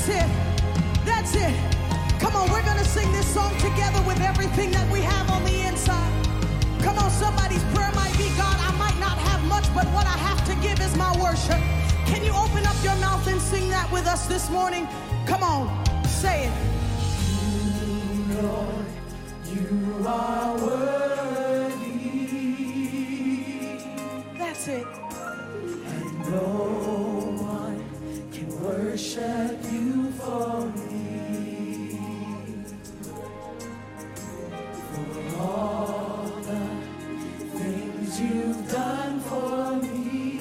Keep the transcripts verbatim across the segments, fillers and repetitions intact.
That's it. That's it. Come on, we're going to sing this song together with everything that we have on the inside. Come on, somebody's prayer might be, God, I might not have much, but what I have to give is my worship. Can you open up your mouth and sing that with us this morning? Come on, say it. You, Lord, you are worthy. That's it. And no one can worship you for me. For all the things you've done for me.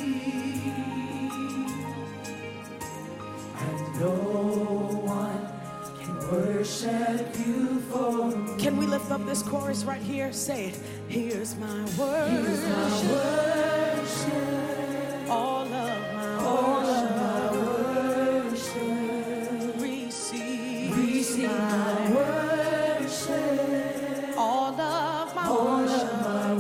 And no one can worship you for me. Can we lift up this chorus right here? Say it. Here's my worship. Here's my worship. All of my All worship. Of my worship. Receive, Receive my worship. All of my All worship. Of my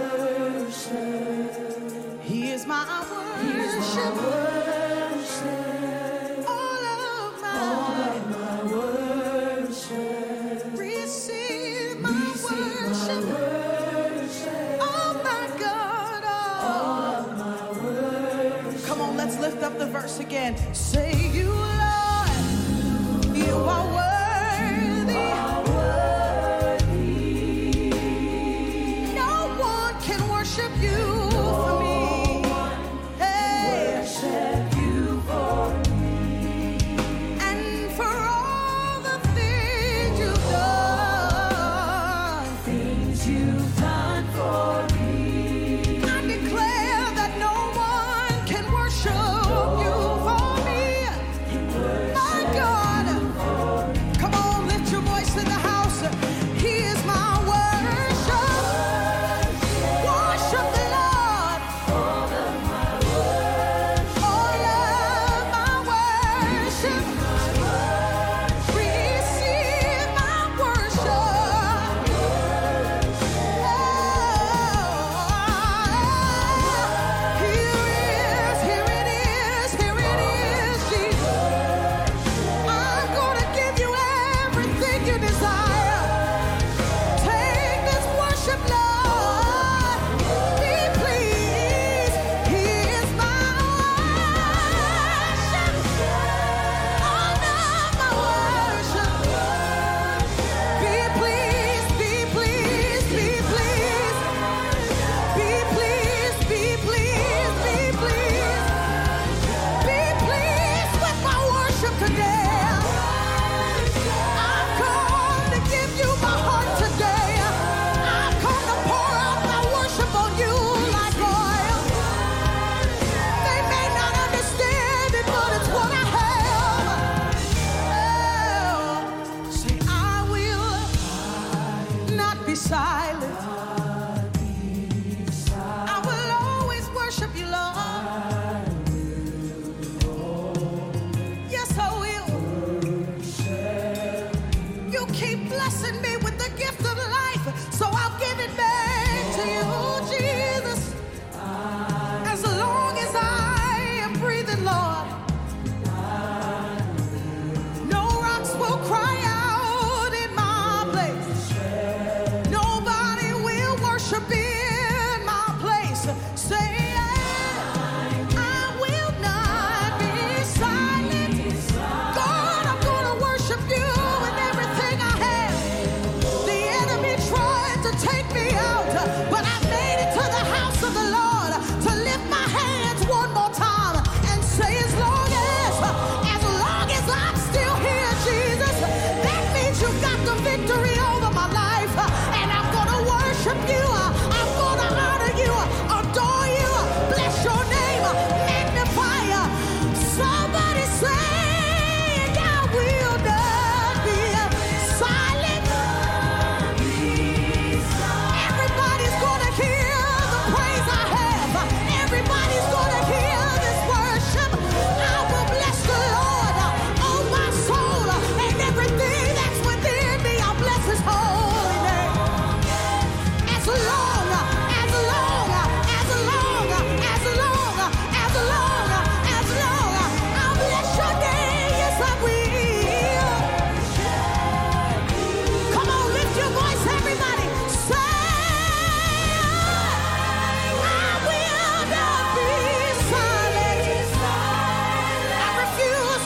worship. Here's my worship. Here's my worship. All of my, All of my worship. Receive my Receive worship. My worship. Oh my God. Oh. All of my worship. Come on, let's lift up the verse again. Say you, Lord, you are worthy. You are worthy. No one can worship you for me. Hey. Worship you for me. And for all the things you've done, things you've done for me. I declare that no one can worship you for me. My God,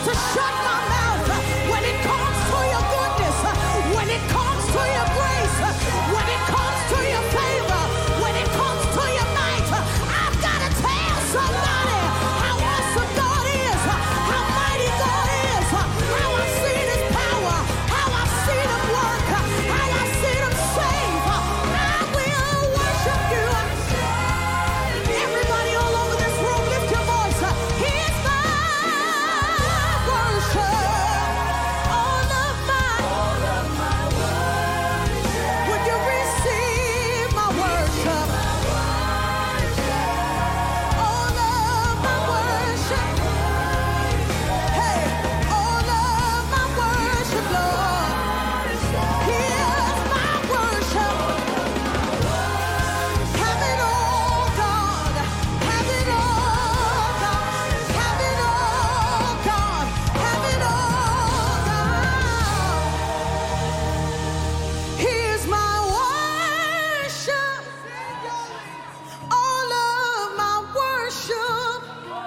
to shut my mouth when it comes to your goodness, when it comes to your grace, when it comes to your favor, when it comes to your might. I've got to tell somebody how awesome God is, how mighty God is, how I've seen his power, how I've seen him work, how I've seen him save. I will worship you. Everybody all over this room, lift your voice. Here's my worship. All of my, all of my worship. Would you receive my worship? All of my worship. Hey, all of my worship, Lord. Here's my worship. Have it all, God. Have it all, God. Have it all, God. Have it all, God. Here's my worship. All of my worship.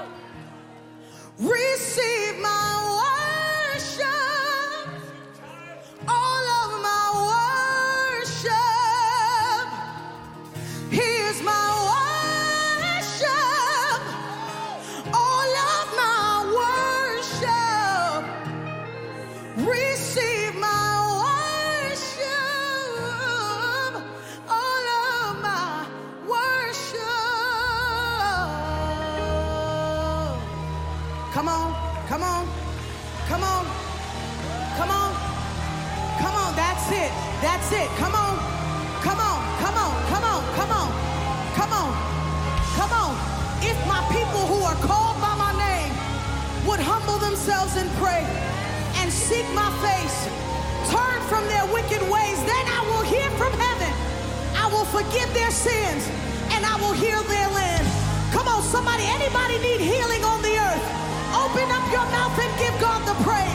Receive my worship. All of my worship. Here's my worship. All of my worship. Receive my worship. All of my worship. Come on, come on, come on, come on, come on. That's it. That's it. Come on, come on, come on, come on, come on, come on, come on. If my people who are called by my name would humble themselves and pray and seek my face, turn from their wicked ways, then I will hear from heaven. I will forgive their sins and I will heal their land. Come on, somebody, anybody need healing on the earth? Open up your mouth and give God the praise.